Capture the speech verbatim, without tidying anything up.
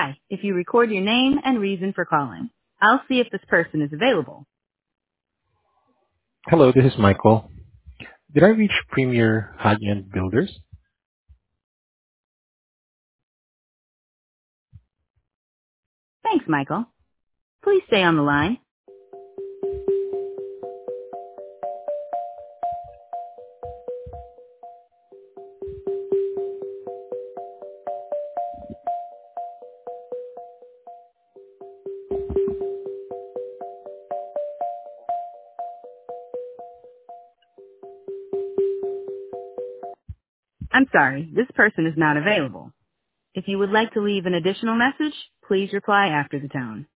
Hi, if you record your name and reason for calling, I'll see if this person is available. Hello, this is Michael. Did I reach Premier High-End Builders? Thanks, Michael. Please stay on the line. I'm sorry, this person is not available. If you would like to leave an additional message, please reply after the tone.